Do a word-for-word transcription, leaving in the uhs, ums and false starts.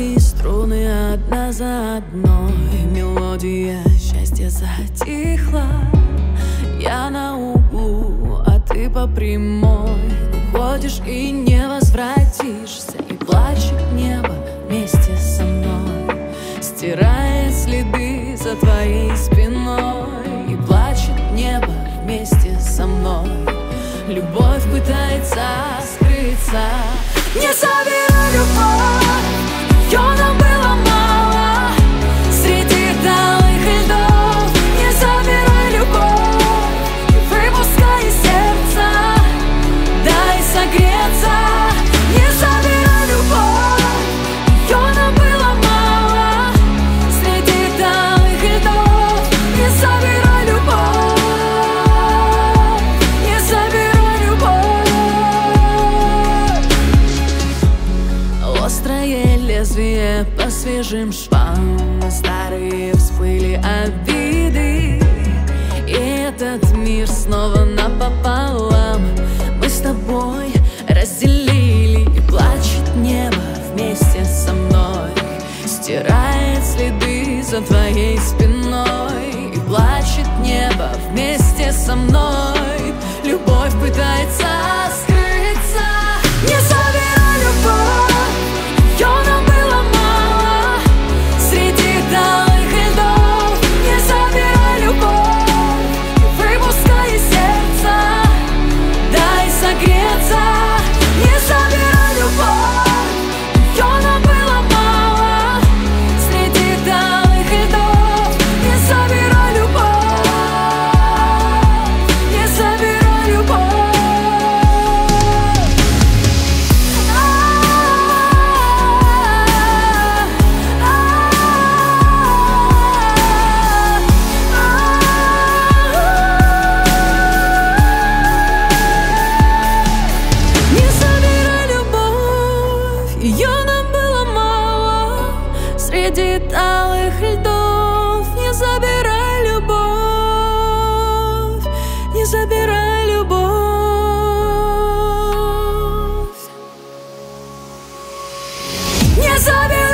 Упали струны одна за одной, мелодия счастья затихла. Я на углу, а ты по прямой. Уходишь и не возвратишься, и плачет небо вместе со мной, стирая следы за твоей спиной. И плачет небо вместе со мной. Любовь пытается скрыться. Не забирай любовь, ее нам было мало среди талых льдов. Не забирай любовь, выпускай из сердца, дай согреться. Не забирай любовь, ее нам было мало среди талых льдов. Не забирай любовь, не забирай любовь. Острое лезвие по свежим швам, старые всплыли обиды, и этот мир снова напополам мы с тобой разделили. И плачет небо вместе со мной, стирает следы за твоей спиной. И плачет небо вместе со мной. Любовь пытается скрыться. Не забирай любовь, ее нам было мало среди талых льдов. Не забирай любовь, выпускай из сердца, дай согреться. Не забирай любовь, ее нам было мало среди талых льдов. Не забирай любовь, не забирай любовь. Не забирай любовь, ее нам было мало среди талых льдов. Не забирай любовь, не забирай любовь. Не забирай.